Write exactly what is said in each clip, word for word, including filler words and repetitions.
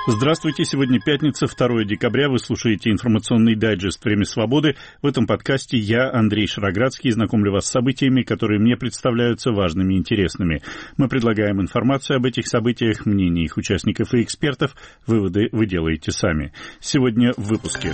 Здравствуйте, сегодня пятница, второе декабря, вы слушаете информационный дайджест «Время свободы». В этом подкасте я, Андрей Шароградский, знакомлю вас с событиями, которые мне представляются важными и интересными. Мы предлагаем информацию об этих событиях, мнения их участников и экспертов. Выводы вы делаете сами. Сегодня в выпуске.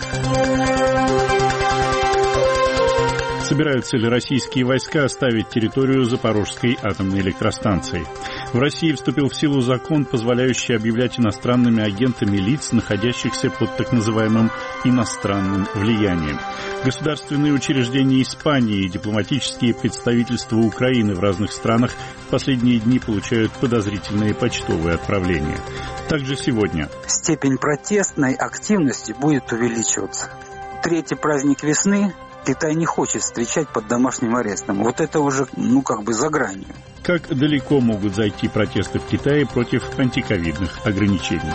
Собираются ли российские войска оставить территорию Запорожской атомной электростанции? В России вступил в силу закон, позволяющий объявлять иностранными агентами лиц, находящихся под так называемым иностранным влиянием. Государственные учреждения Испании и дипломатические представительства Украины в разных странах в последние дни получают подозрительные почтовые отправления. Также сегодня. Степень протестной активности будет увеличиваться. Третий праздник весны Китай не хочет встречать под домашним арестом. Вот это уже, ну, как бы за гранью. Как далеко могут зайти протесты в Китае против антиковидных ограничений?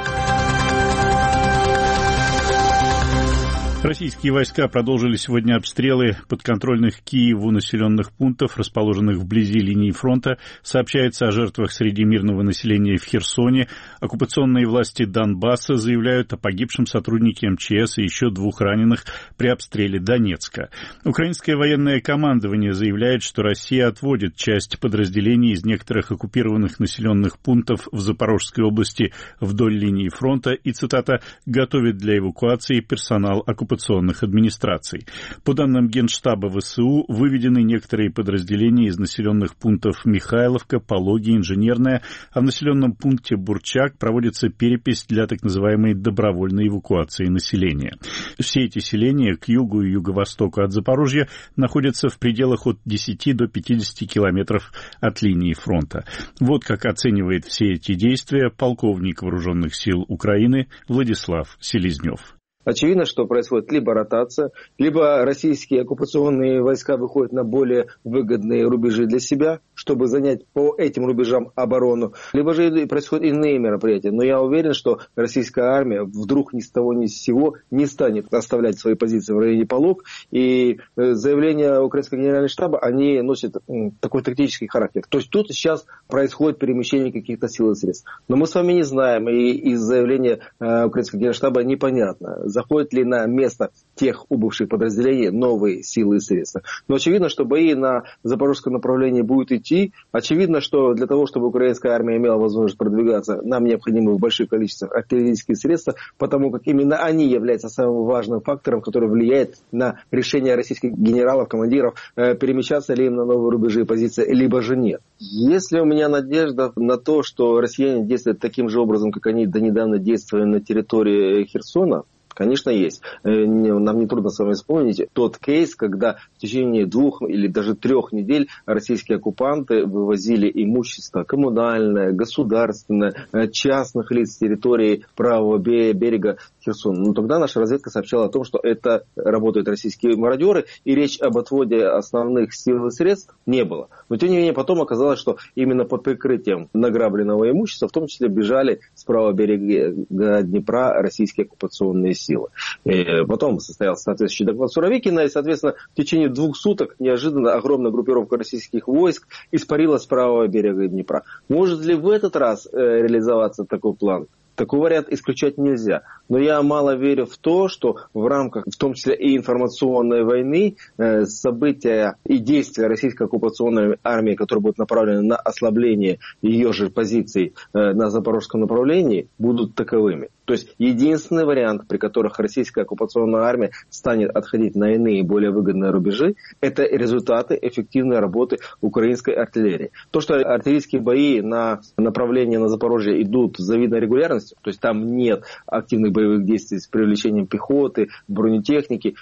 Российские войска продолжили сегодня обстрелы подконтрольных Киеву населенных пунктов, расположенных вблизи линии фронта. Сообщается о жертвах среди мирного населения в Херсоне. Оккупационные власти Донбасса заявляют о погибшем сотруднике эм че эс и еще двух раненых при обстреле Донецка. Украинское военное командование заявляет, что Россия отводит часть подразделений из некоторых оккупированных населенных пунктов в Запорожской области вдоль линии фронта и, цитата, «готовит для эвакуации персонал оккупационных администраций». По данным Генштаба вэ эс у, выведены некоторые подразделения из населенных пунктов Михайловка, Пологи, Инженерная, а в населенном пункте Бурчак проводится перепись для так называемой добровольной эвакуации населения. Все эти селения к югу и юго-востоку от Запорожья находятся в пределах от десяти до пятидесяти километров от линии фронта. Вот как оценивает все эти действия полковник вооруженных сил Украины Владислав Селезнев. Очевидно, что происходит либо ротация, либо российские оккупационные войска выходят на более выгодные рубежи для себя, чтобы занять по этим рубежам оборону, либо же происходят иные мероприятия. Но я уверен, что российская армия вдруг ни с того ни с сего не станет оставлять свои позиции в районе Полог. И заявления украинского генерального штаба, они носят такой тактический характер. То есть тут сейчас происходит перемещение каких-то сил и средств. Но мы с вами не знаем, и из заявления украинского генерального штаба непонятно, заходят ли на место тех убывших подразделений новые силы и средства. Но очевидно, что бои на запорожском направлении будут идти. Очевидно, что для того, чтобы украинская армия имела возможность продвигаться, нам необходимы в больших количествах артиллерийские средства, потому как именно они являются самым важным фактором, который влияет на решение российских генералов, командиров, перемещаться ли им на новые рубежи и позиции, либо же нет. Есть ли у меня надежда на то, что россияне действуют таким же образом, как они до недавно действовали на территории Херсона? Конечно, есть. Нам не трудно с вами вспомнить тот кейс, когда в течение двух или даже трех недель российские оккупанты вывозили имущество коммунальное, государственное, частных лиц с территории правого берега Херсона. Но тогда наша разведка сообщала о том, что это работают российские мародеры, и речь об отводе основных сил и средств не было. Но тем не менее потом оказалось, что именно под прикрытием награбленного имущества в том числе бежали с правого берега Днепра российские оккупационные силы. И потом состоялся соответствующий доклад Суровикина, и, соответственно, в течение двух суток неожиданно огромная группировка российских войск испарилась с правого берега Днепра. Может ли в этот раз э, реализоваться такой план? Такой вариант исключать нельзя. Но я мало верю в то, что в рамках, в том числе и информационной войны, э, события и действия российской оккупационной армии, которые будут направлены на ослабление ее же позиций э, на запорожском направлении, будут таковыми. То есть единственный вариант, при которых российская оккупационная армия станет отходить на иные более выгодные рубежи, это результаты эффективной работы украинской артиллерии. То, что артиллерийские бои на направлении на Запорожье идут с завидной регулярностью, то есть там нет активных боевых действий с привлечением пехоты, бронетехники,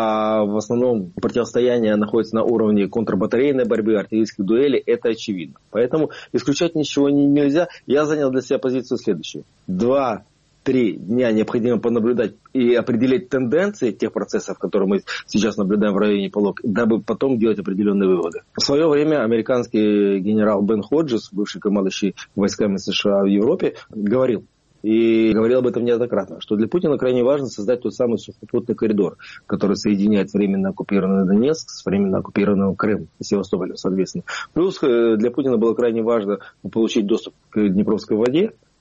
а в основном противостояние находится на уровне контрбатарейной борьбы, артиллерийских дуэлей, это очевидно. Поэтому исключать ничего нельзя. Я занял для себя позицию следующую. Два Три дня необходимо понаблюдать и определить тенденции тех процессов, которые мы сейчас наблюдаем в районе Полог, дабы потом делать определенные выводы. В свое время американский генерал Бен Ходжес, бывший командующий войсками США в Европе, говорил, и говорил об этом неоднократно, что для Путина крайне важно создать тот самый сухопутный коридор, который соединяет временно оккупированный Донецк с временно оккупированным Крымом и Севастополем, соответственно. Плюс для Путина было крайне важно получить доступ к Днепровской воде,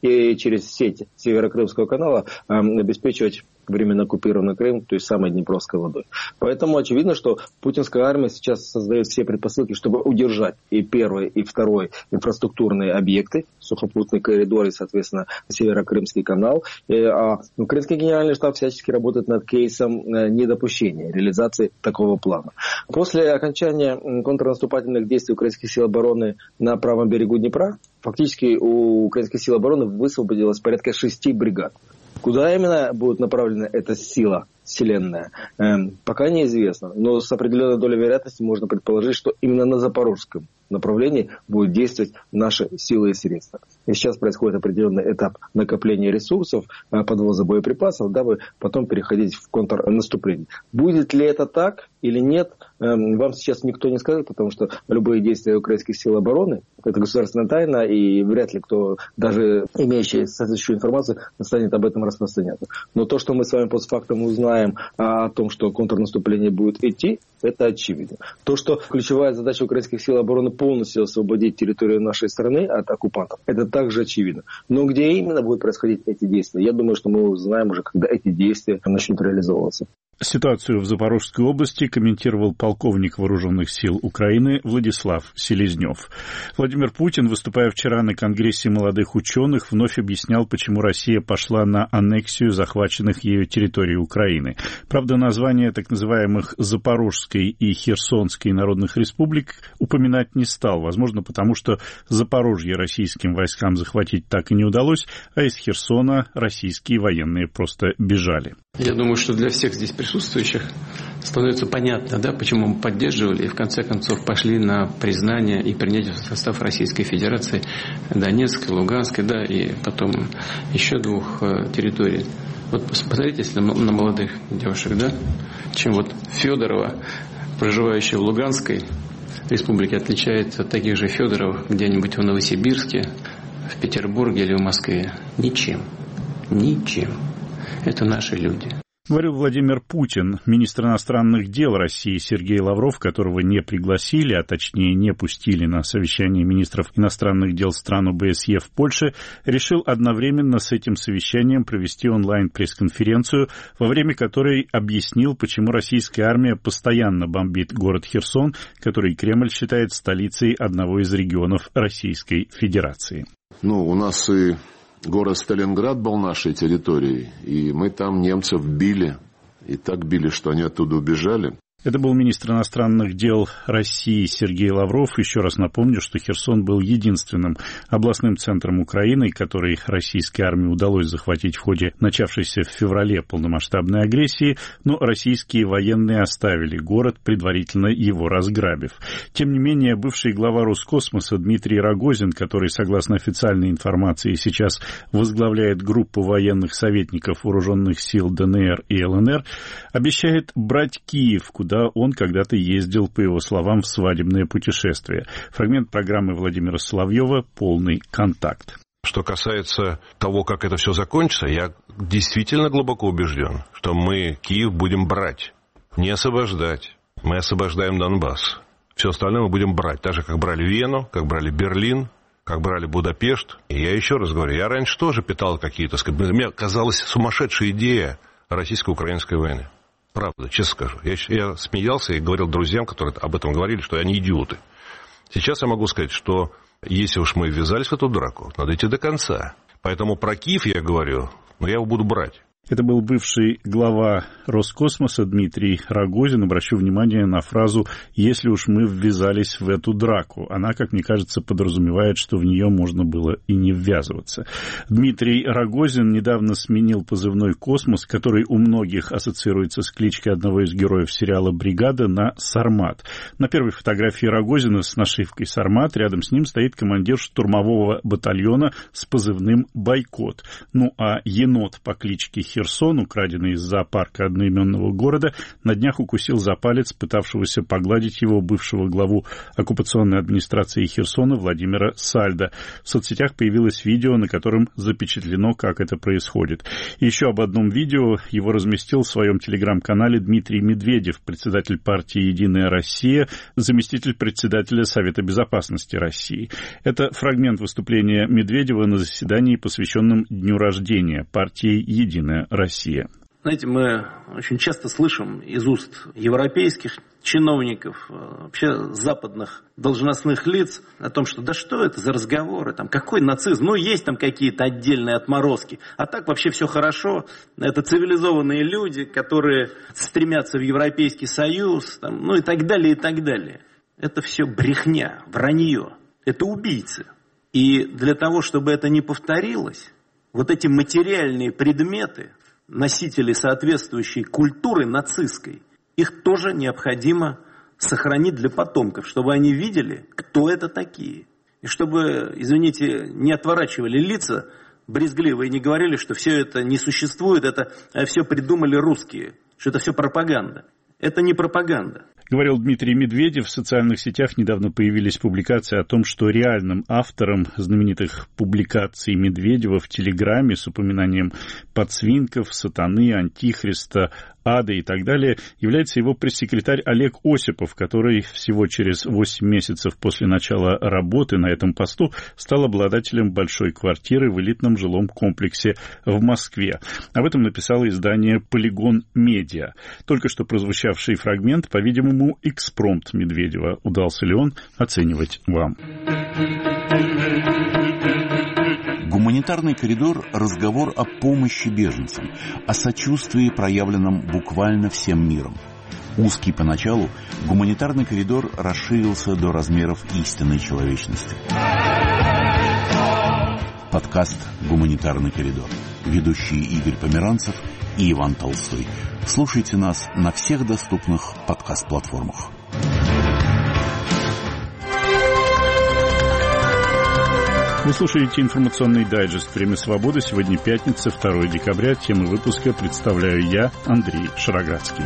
и через сеть Северо-Крымского канала обеспечивать временно оккупированный Крым, то есть самой Днепровской водой. Поэтому очевидно, что путинская армия сейчас создает все предпосылки, чтобы удержать и первый, и второй инфраструктурные объекты, сухопутный коридор и, соответственно, Северо-Крымский канал. А украинский генеральный штаб всячески работает над кейсом недопущения реализации такого плана. После окончания контрнаступательных действий украинских сил обороны на правом берегу Днепра, фактически у украинских сил обороны высвободилось порядка шести бригад. Куда именно будет направлена эта сила вселенная, эм, пока неизвестно. Но с определенной долей вероятности можно предположить, что именно на запорожском направлении будут действовать наши силы и средства. И сейчас происходит определенный этап накопления ресурсов, подвоза боеприпасов, дабы потом переходить в контрнаступление. Будет ли это так или нет, эм, вам сейчас никто не скажет, потому что любые действия украинских сил обороны – это государственная тайна, и вряд ли кто, даже имеющий соответствующую информацию, станет об этом распространяться. Но то, что мы с вами постфактум узнаем о том, что контрнаступление будет идти, это очевидно. То, что ключевая задача украинских сил обороны полностью освободить территорию нашей страны от оккупантов, это также очевидно. Но где именно будут происходить ээти действия, я думаю, что мы узнаем уже, когда эти действия начнут реализовываться. Ситуацию в Запорожской области комментировал полковник вооруженных сил Украины Владислав Селезнев. Владимир Путин, выступая вчера на Конгрессе молодых ученых, вновь объяснял, почему Россия пошла на аннексию захваченных ею территорий Украины. Правда, названия так называемых Запорожской и Херсонской народных республик упоминать не стал. Возможно, потому что Запорожье российским войскам захватить так и не удалось, а из Херсона российские военные просто бежали. Я думаю, что для всех здесь присутствующих становится понятно, да, почему мы поддерживали и в конце концов пошли на признание и принятие в состав Российской Федерации Донецкой, Луганской, да, и потом еще двух э, территорий. Вот посмотрите, если на, на молодых девушек, да, чем вот Федорова, проживающая в Луганской республике, отличается от таких же Федоров где-нибудь в Новосибирске, в Петербурге или в Москве. Ничем. Ничем. Это наши люди. Говорил Владимир Путин. Министр иностранных дел России Сергей Лавров, которого не пригласили, а точнее не пустили на совещание министров иностранных дел стран о бэ эс е в Польше, решил одновременно с этим совещанием провести онлайн-пресс-конференцию, во время которой объяснил, почему российская армия постоянно бомбит город Херсон, который Кремль считает столицей одного из регионов Российской Федерации. Ну, у нас и город Сталинград был нашей территорией, и мы там немцев били, и так били, что они оттуда убежали. Это был министр иностранных дел России Сергей Лавров. Еще раз напомню, что Херсон был единственным областным центром Украины, который российской армии удалось захватить в ходе начавшейся в феврале полномасштабной агрессии, но российские военные оставили город, предварительно его разграбив. Тем не менее, бывший глава Роскосмоса Дмитрий Рогозин, который, согласно официальной информации, сейчас возглавляет группу военных советников вооруженных сил дэ эн эр и эл эн эр, обещает брать Киев, куда он когда-то ездил, по его словам, в свадебное путешествие. Фрагмент программы Владимира Соловьева «Полный контакт». Что касается того, как это все закончится, я действительно глубоко убежден, что мы Киев будем брать, не освобождать. Мы освобождаем Донбасс. Все остальное мы будем брать, так же, как брали Вену, как брали Берлин, как брали Будапешт. И я еще раз говорю, я раньше тоже питал какие-то... Мне казалась сумасшедшая идея российско-украинской войны. Правда, честно скажу. Я, я смеялся и говорил друзьям, которые об этом говорили, что они идиоты. Сейчас я могу сказать, что если уж мы ввязались в эту драку, надо идти до конца. Поэтому про Киев я говорю, но я его буду брать. Это был бывший глава Роскосмоса Дмитрий Рогозин. Обращу внимание на фразу «если уж мы ввязались в эту драку». Она, как мне кажется, подразумевает, что в нее можно было и не ввязываться. Дмитрий Рогозин недавно сменил позывной «Космос», который у многих ассоциируется с кличкой одного из героев сериала «Бригада», на «Сармат». На первой фотографии Рогозина с нашивкой «Сармат» рядом с ним стоит командир штурмового батальона с позывным «Бойкот». Ну а енот по кличке Херсон, украденный из зоопарка одноименного города, на днях укусил за палец пытавшегося погладить его бывшего главу оккупационной администрации Херсона Владимира Сальдо. В соцсетях появилось видео, на котором запечатлено, как это происходит. И еще об одном видео его разместил в своем телеграм-канале Дмитрий Медведев, председатель партии «Единая Россия», заместитель председателя Совета Безопасности России. Это фрагмент выступления Медведева на заседании, посвященном дню рождения партии «Единая Россия». Знаете, мы очень часто слышим из уст европейских чиновников, вообще западных должностных лиц о том, что да что это за разговоры, там, какой нацизм, ну есть там какие-то отдельные отморозки, а так вообще все хорошо, это цивилизованные люди, которые стремятся в Европейский Союз, там, ну и так далее, и так далее. Это все брехня, вранье, это убийцы. И для того, чтобы это не повторилось, вот эти материальные предметы, носители соответствующей культуры нацистской, их тоже необходимо сохранить для потомков, чтобы они видели, кто это такие. И чтобы, извините, не отворачивали лица брезгливо и не говорили, что все это не существует, это все придумали русские, что это все пропаганда. Это не пропаганда. Говорил Дмитрий Медведев. В социальных сетях недавно появились публикации о том, что реальным автором знаменитых публикаций Медведева в Телеграме с упоминанием подсвинков, сатаны, антихриста, ада и так далее является его пресс-секретарь Олег Осипов, который всего через восемь месяцев после начала работы на этом посту стал обладателем большой квартиры в элитном жилом комплексе в Москве. Об этом написало издание «Полигон Медиа». Только что прозвучавший фрагмент, по-видимому, экспромт Медведева. Удался ли он, оценивать вам. Гуманитарный коридор – разговор о помощи беженцам, о сочувствии, проявленном буквально всем миром. Узкий поначалу, гуманитарный коридор расширился до размеров истинной человечности. Подкаст «Гуманитарный коридор». Ведущие Игорь Померанцев и Иван Толстой. Слушайте нас на всех доступных подкаст-платформах. Вы слушаете информационный дайджест «Время свободы». Сегодня пятница, второе декабря. Темы выпуска представляю я, Андрей Шароградский.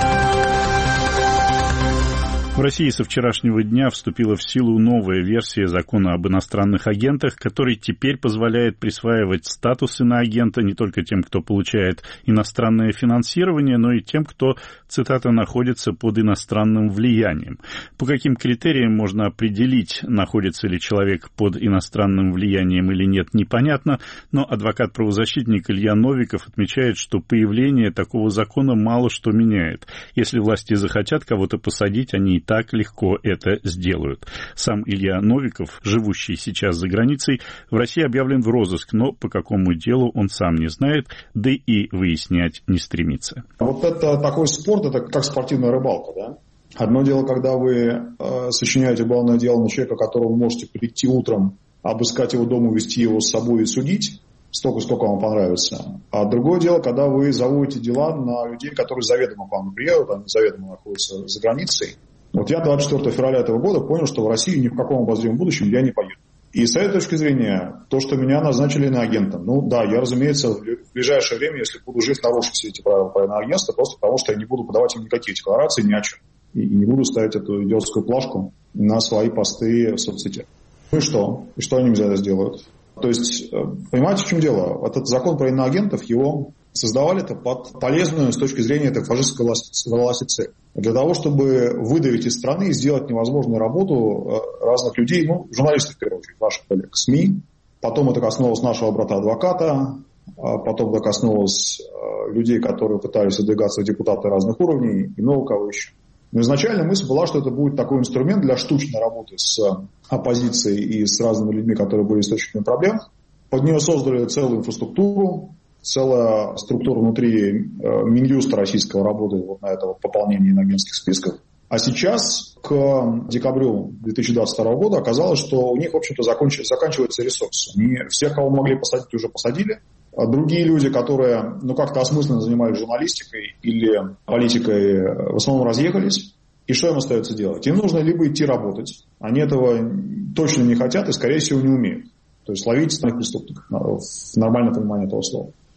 В России со вчерашнего дня вступила в силу новая версия закона об иностранных агентах, который теперь позволяет присваивать статус иноагента не только тем, кто получает иностранное финансирование, но и тем, кто, цитата, находится под иностранным влиянием. По каким критериям можно определить, находится ли человек под иностранным влиянием или нет, непонятно, но адвокат-правозащитник Илья Новиков отмечает, что появление такого закона мало что меняет. Если власти захотят кого-то посадить, они и так легко это сделают. Сам Илья Новиков, живущий сейчас за границей, в России объявлен в розыск, но по какому делу он сам не знает, да и выяснять не стремится. Вот это такой спорт, это как спортивная рыбалка, да? Одно дело, когда вы э, сочиняете уголовное дело на человека, которого вы можете прийти утром, обыскать его дом, увезти его с собой и судить, столько, сколько вам понравится. А другое дело, когда вы заводите дела на людей, которые заведомо к вам не приедут, они заведомо находятся за границей. Вот я двадцать четвёртого февраля этого года понял, что в Россию ни в каком обозримом будущем я не поеду. И с этой точки зрения, то, что меня назначили иноагентом, ну да, я, разумеется, в ближайшее время, если буду жив, нарушу все эти правила про иноагентство, просто потому что я не буду подавать им никакие декларации ни о чем. И, и не буду ставить эту идиотскую плашку на свои посты в соцсетях. Ну и что? И что они мне за это сделают? То есть, понимаете, в чем дело? Этот закон про иноагентов, его создавали это под полезную с точки зрения этой фашистской власти цель. Для того, чтобы выдавить из страны и сделать невозможную работу разных людей, ну, журналистов, в первую очередь, ваших коллег, СМИ. Потом это коснулось нашего брата-адвоката, потом это коснулось людей, которые пытались выдвигаться в депутаты разных уровней и много кого еще. Но изначально мысль была, что это будет такой инструмент для штучной работы с оппозицией и с разными людьми, которые были источниками проблем. Под нее создали целую инфраструктуру, целая структура внутри Минюста российского работает вот на это вот пополнение иноагентских списков. А сейчас, к декабрю две тысячи двадцать второго года, оказалось, что у них, в общем-то, заканчивается ресурс. Они всех, кого могли посадить, уже посадили. А другие люди, которые ну, как-то осмысленно занимались журналистикой или политикой, в основном разъехались. И что им остается делать? Им нужно либо идти работать. Они этого точно не хотят и, скорее всего, не умеют. То есть ловить стальных преступников в нормальном понимании этого слова.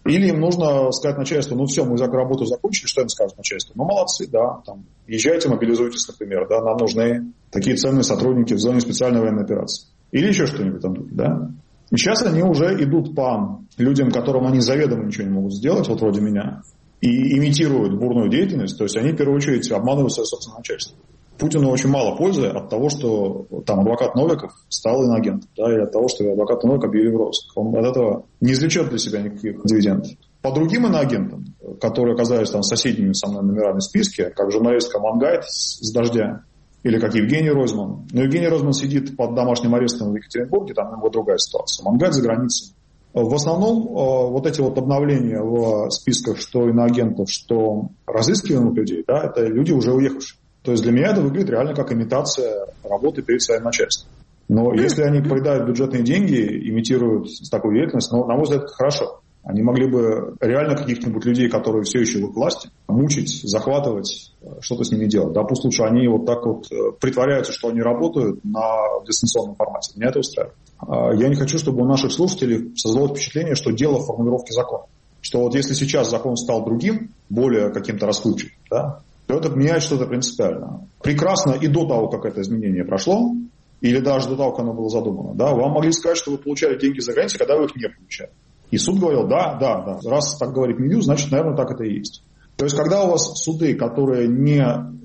Или им нужно сказать начальству, ну все, мы работу закончили, что им скажет начальство? Ну молодцы, да, там, езжайте, мобилизуйтесь, например, да, нам нужны такие ценные сотрудники в зоне специальной военной операции. Или еще что-нибудь там, да. И сейчас они уже идут по людям, которым они заведомо ничего не могут сделать, вот вроде меня, и имитируют бурную деятельность, то есть они в первую очередь обманывают свое собственное начальство. Путину очень мало пользы от того, что там адвокат Новиков стал иноагентом, да, и от того, что адвоката Новикова объявили в розыск. Он от этого не извлечет для себя никаких дивидендов. По другим иноагентам, которые оказались там соседними со мной номерами в списке, как журналистка Мангайт с «Дождя», или как Евгений Ройзман. Но Евгений Ройзман сидит под домашним арестом в Екатеринбурге, там его другая ситуация. Мангайт за границей. В основном вот эти вот обновления в списках, что иноагентов, что разыскиваемых людей, да, это люди уже уехавшие. То есть для меня это выглядит реально как имитация работы перед своим начальством. Но если они проедают бюджетные деньги, имитируют такую деятельность, ну, на мой взгляд, это хорошо. Они могли бы реально каких-нибудь людей, которые все еще в их власти, мучить, захватывать, что-то с ними делать. Да, пусть лучше они вот так вот притворяются, что они работают на дистанционном формате. Меня это устраивает. Я не хочу, чтобы у наших слушателей создалось впечатление, что дело в формулировке закона. Что вот если сейчас закон стал другим, более каким-то расплывчатым, да, то это меняет что-то принципиально. Прекрасно и до того, как это изменение прошло, или даже до того, как оно было задумано, да, вам могли сказать, что вы получали деньги за границей, когда вы их не получали. И суд говорил, да, да, да, раз так говорит Минюст, значит, наверное, так это и есть. То есть, когда у вас суды, которые не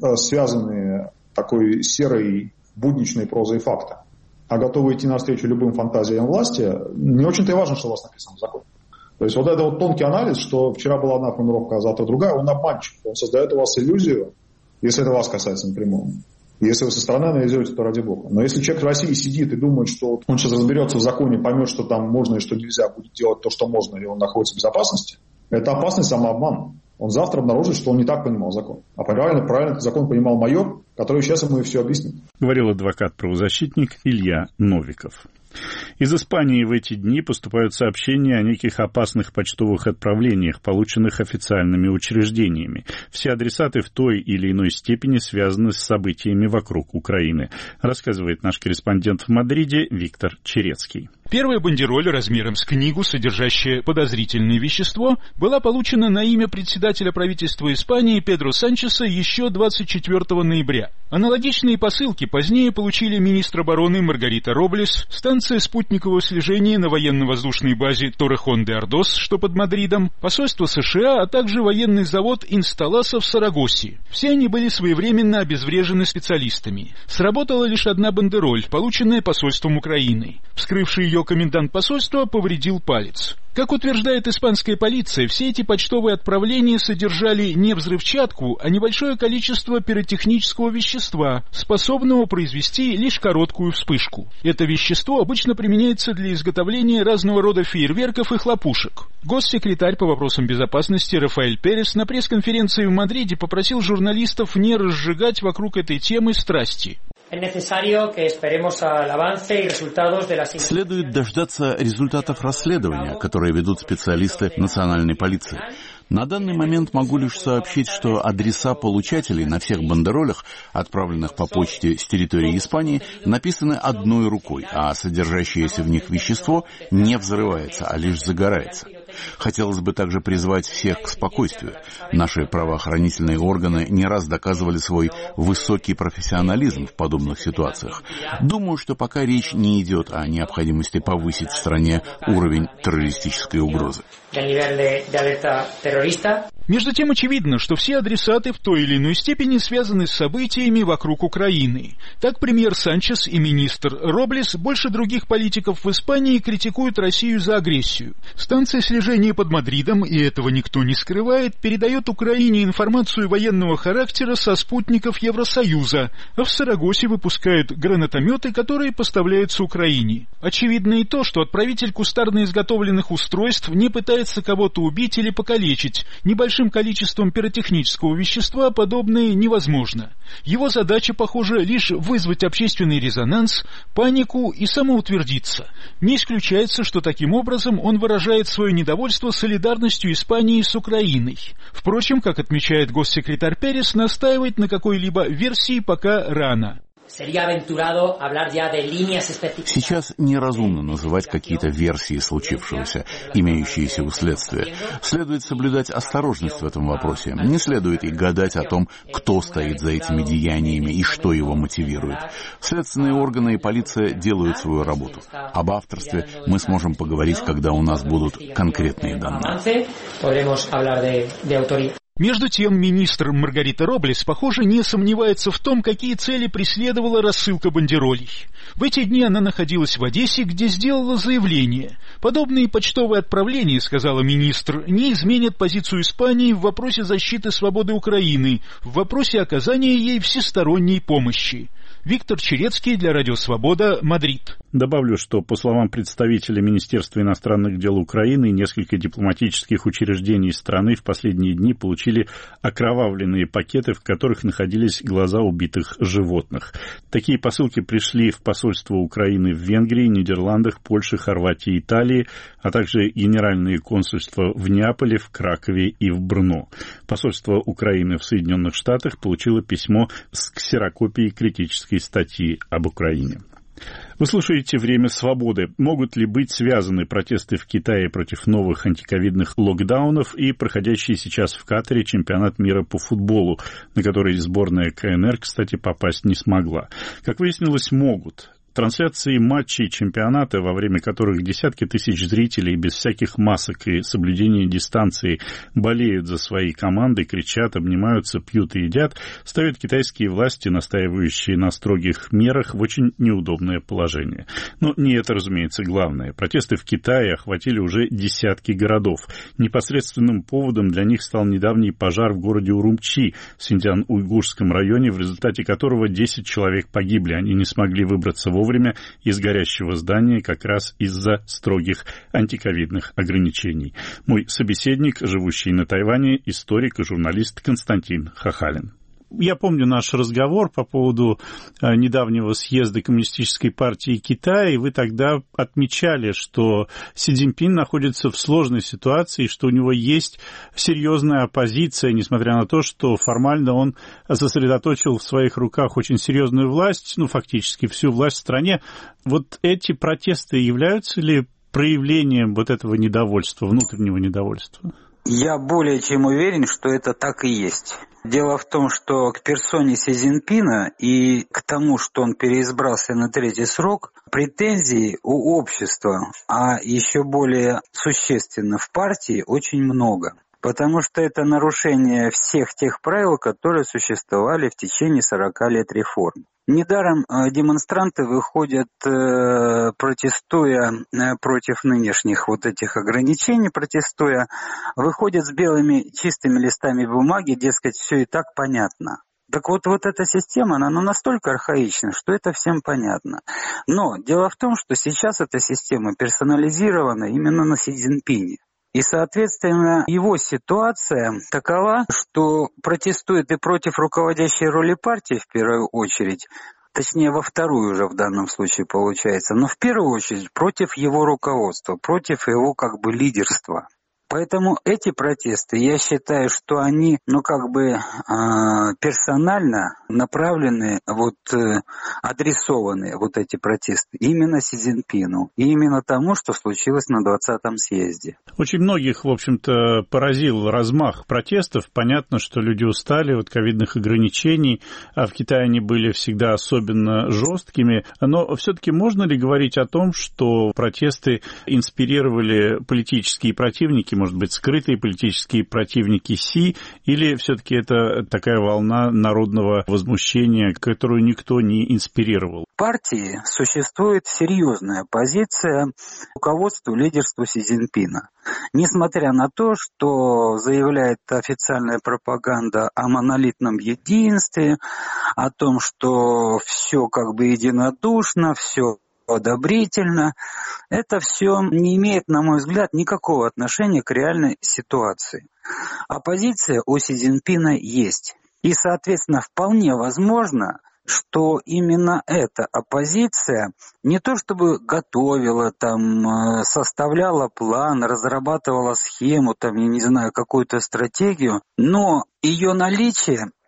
связаны такой серой будничной прозой факта, а готовы идти навстречу любым фантазиям власти, не очень-то и важно, что у вас написано в законе. То есть вот это вот тонкий анализ, что вчера была одна формулировка, а завтра другая, он обманчив. Он создает у вас иллюзию, если это вас касается напрямую. Если вы со стороны анализируете, то ради бога. Но если человек в России сидит и думает, что он сейчас разберется в законе, поймет, что там можно и что нельзя, будет делать то, что можно, и он находится в безопасности, это опасный самообман. Он завтра обнаружит, что он не так понимал закон. А правильно, правильно этот закон понимал майор, который сейчас ему и все объяснит. Говорил адвокат-правозащитник Илья Новиков. Из Испании в эти дни поступают сообщения о неких опасных почтовых отправлениях, полученных официальными учреждениями. Все адресаты в той или иной степени связаны с событиями вокруг Украины, рассказывает наш корреспондент в Мадриде Виктор Черецкий. Первая бандероль размером с книгу, содержащая подозрительное вещество, была получена на имя председателя правительства Испании Педро Санчеса еще двадцать четвёртого ноября. Аналогичные посылки позднее получили министр обороны Маргарита Роблес, станция спутникового слежения на военно-воздушной базе Торрехон-де-Ардос, что под Мадридом, посольство США, а также военный завод Инсталаса в Сарагосе. Все они были своевременно обезврежены специалистами. Сработала лишь одна бандероль, полученная посольством Украины. Вскрывший ее комендант посольства повредил палец. Как утверждает испанская полиция, все эти почтовые отправления содержали не взрывчатку, а небольшое количество пиротехнического вещества, способного произвести лишь короткую вспышку. Это вещество обычно применяется для изготовления разного рода фейерверков и хлопушек. Госсекретарь по вопросам безопасности Рафаэль Перес на пресс-конференции в Мадриде попросил журналистов не разжигать вокруг этой темы страсти. Следует дождаться результатов расследования, которые ведут специалисты национальной полиции. На данный момент могу лишь сообщить, что адреса получателей на всех бандеролях, отправленных по почте с территории Испании, написаны одной рукой, а содержащееся в них вещество не взрывается, а лишь загорается. Хотелось бы также призвать всех к спокойствию. Наши правоохранительные органы не раз доказывали свой высокий профессионализм в подобных ситуациях. Думаю, что пока речь не идет о необходимости повысить в стране уровень террористической угрозы. Между тем очевидно, что все адресаты в той или иной степени связаны с событиями вокруг Украины. Так премьер Санчес и министр Роблес больше других политиков в Испании критикуют Россию за агрессию. Станция слежения под Мадридом, и этого никто не скрывает, передает Украине информацию военного характера со спутников Евросоюза, а в Сарагосе выпускают гранатометы, которые поставляются Украине. Очевидно и то, что отправитель кустарно изготовленных устройств не пытается кого-то убить или покалечить. Небольшим количеством пиротехнического вещества подобное невозможно. Его задача, похоже, лишь вызвать общественный резонанс, панику и самоутвердиться. Не исключается, что таким образом он выражает свое недовольство солидарностью Испании с Украиной. Впрочем, как отмечает госсекретарь Перес, настаивать на какой-либо версии пока рано. Сейчас неразумно называть какие-то версии случившегося, имеющиеся у следствия. Следует соблюдать осторожность в этом вопросе. Не следует и гадать о том, кто стоит за этими деяниями и что его мотивирует. Следственные органы и полиция делают свою работу. Об авторстве мы сможем поговорить, когда у нас будут конкретные данные. Между тем, министр Маргарита Роблес, похоже, не сомневается в том, какие цели преследовала рассылка бандеролей. В эти дни она находилась в Одессе, где сделала заявление. Подобные почтовые отправления, сказала министр, не изменят позицию Испании в вопросе защиты свободы Украины, в вопросе оказания ей всесторонней помощи. Виктор Черецкий для Радио Свобода, Мадрид. Добавлю, что, по словам представителя Министерства иностранных дел Украины, несколько дипломатических учреждений страны в последние дни получили окровавленные пакеты, в которых находились глаза убитых животных. Такие посылки пришли в посольство Украины в Венгрии, Нидерландах, Польше, Хорватии, Италии, а также генеральные консульства в Неаполе, в Кракове и в Брно. Посольство Украины в Соединенных Штатах получило письмо с ксерокопией критической статьи об Украине. Вы слушаете «Время свободы». Могут ли быть связаны протесты в Китае против новых антиковидных локдаунов и проходящий сейчас в Катаре чемпионат мира по футболу, на который сборная ка эн эр, кстати, попасть не смогла? Как выяснилось, могут. Трансляции матчей чемпионата, во время которых десятки тысяч зрителей без всяких масок и соблюдения дистанции болеют за свои команды, кричат, обнимаются, пьют и едят, ставят китайские власти, настаивающие на строгих мерах, в очень неудобное положение. Но не это, разумеется, главное. Протесты в Китае охватили уже десятки городов. Непосредственным поводом для них стал недавний пожар в городе Урумчи в Синьцзян-Уйгурском районе, в результате которого десять человек погибли. Они не смогли выбраться вовремя вовремя из горящего здания как раз из-за строгих антиковидных ограничений. Мой собеседник, живущий на Тайване, историк и журналист Константин Хахалин. Я помню наш разговор по поводу недавнего съезда Коммунистической партии Китая, и вы тогда отмечали, что Си Цзиньпин находится в сложной ситуации, что у него есть серьезная оппозиция, несмотря на то, что формально он сосредоточил в своих руках очень серьезную власть, ну, фактически всю власть в стране. Вот эти протесты являются ли проявлением вот этого недовольства, внутреннего недовольства? Я более чем уверен, что это так и есть. Дело в том, что к персоне Си Цзиньпина и к тому, что он переизбрался на третий срок, претензий у общества, а еще более существенно в партии, очень много. Потому что это нарушение всех тех правил, которые существовали в течение сорока лет реформ. Недаром демонстранты выходят, протестуя против нынешних вот этих ограничений, протестуя, выходят с белыми чистыми листами бумаги, дескать, все и так понятно. Так вот, вот эта система, она ну, настолько архаична, что это всем понятно. Но дело в том, что сейчас эта система персонализирована именно на Си Цзиньпине. И, соответственно, его ситуация такова, что протестует и против руководящей роли партии в первую очередь, точнее во вторую уже в данном случае получается, но в первую очередь против его руководства, против его как бы лидерства. Поэтому эти протесты, я считаю, что они, ну как бы э, персонально направлены, вот э, адресованы вот эти протесты именно Си Цзиньпину и именно тому, что случилось на двадцатом съезде. Очень многих, в общем-то, поразил размах протестов. Понятно, что люди устали от ковидных ограничений, а в Китае они были всегда особенно жесткими. Но все-таки можно ли говорить о том, что протесты инспирировали политические противники, может быть, скрытые политические противники Си, или все-таки это такая волна народного возмущения, которую никто не инспирировал? В партии существует серьезная позиция руководству, лидерству Си Цзиньпина. Несмотря на то, что заявляет официальная пропаганда о монолитном единстве, о том, что все как бы единодушно, все одобрительно, это все не имеет, на мой взгляд, никакого отношения к реальной ситуации. Оппозиция у Си Цзиньпина есть. И, соответственно, вполне возможно, что именно эта оппозиция не то чтобы готовила, там, составляла план, разрабатывала схему, там, я не знаю, какую-то стратегию, но ее наличие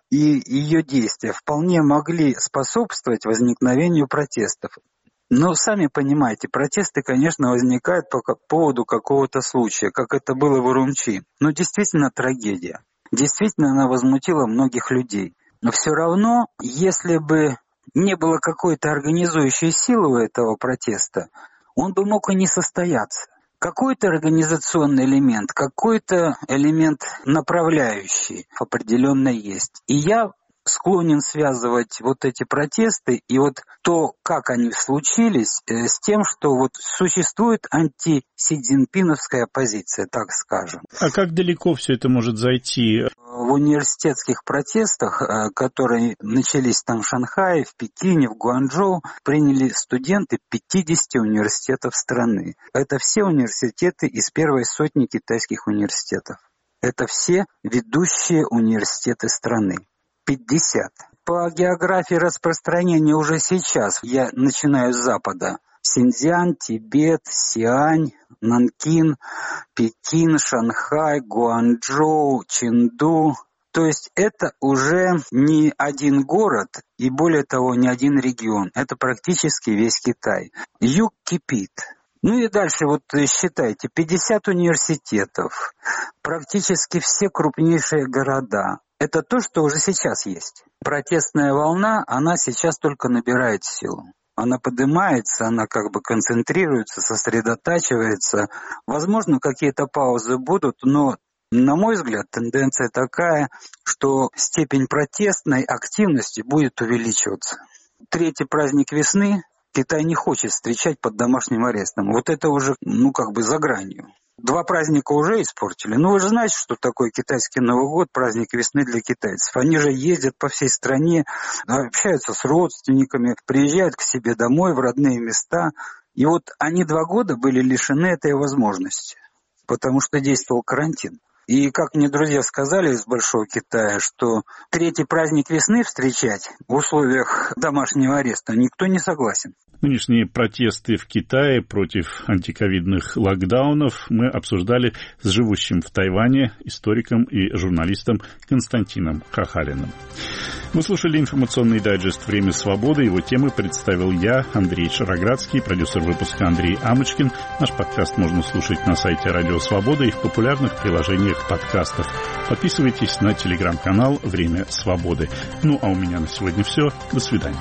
и ее действия вполне могли способствовать возникновению протестов. Но сами понимаете, протесты, конечно, возникают по поводу какого-то случая, как это было в Урумчи. Но действительно трагедия. Действительно она возмутила многих людей. Но все равно, если бы не было какой-то организующей силы у этого протеста, он бы мог и не состояться. Какой-то организационный элемент, какой-то элемент направляющий определенно есть. И я склонен связывать вот эти протесты и вот то, как они случились, с тем, что вот существует антисидзинпиновская позиция, так скажем. А как далеко все это может зайти? В университетских протестах, которые начались там в Шанхае, в Пекине, в Гуанчжоу, приняли студенты пятидесяти университетов страны. Это все университеты из первой сотни китайских университетов. Это все ведущие университеты страны. пятьдесят. По географии распространения уже сейчас, я начинаю с запада, Синьцзян, Тибет, Сиань, Нанкин, Пекин, Шанхай, Гуанчжоу, Чэнду. То есть это уже не один город и, более того, не один регион. Это практически весь Китай. Юг кипит. Ну и дальше вот считайте, пятьдесят университетов, практически все крупнейшие города. Это то, что уже сейчас есть. Протестная волна, она сейчас только набирает силу. Она поднимается, она как бы концентрируется, сосредотачивается. Возможно, какие-то паузы будут, но, на мой взгляд, тенденция такая, что степень протестной активности будет увеличиваться. Третий праздник весны Китай не хочет встречать под домашним арестом. Вот это уже, ну, как бы за гранью. Два праздника уже испортили. Ну, вы же знаете, что такое китайский Новый год, праздник весны для китайцев. Они же ездят по всей стране, общаются с родственниками, приезжают к себе домой в родные места. И вот они два года были лишены этой возможности, потому что действовал карантин. И, как мне друзья сказали из Большого Китая, что третий праздник весны встречать в условиях домашнего ареста никто не согласен. Нынешние протесты в Китае против антиковидных локдаунов мы обсуждали с живущим в Тайване историком и журналистом Константином Хахалиным. Вы слушали информационный дайджест «Время свободы». Его темы представил я, Андрей Шароградский, продюсер выпуска Андрей Амочкин. Наш подкаст можно слушать на сайте Радио Свобода и в популярных приложениях подкастов. Подписывайтесь на телеграм-канал «Время свободы». Ну, а у меня на сегодня все. До свидания.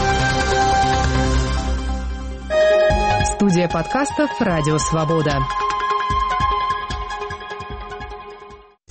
Студия подкастов «Радио Свобода».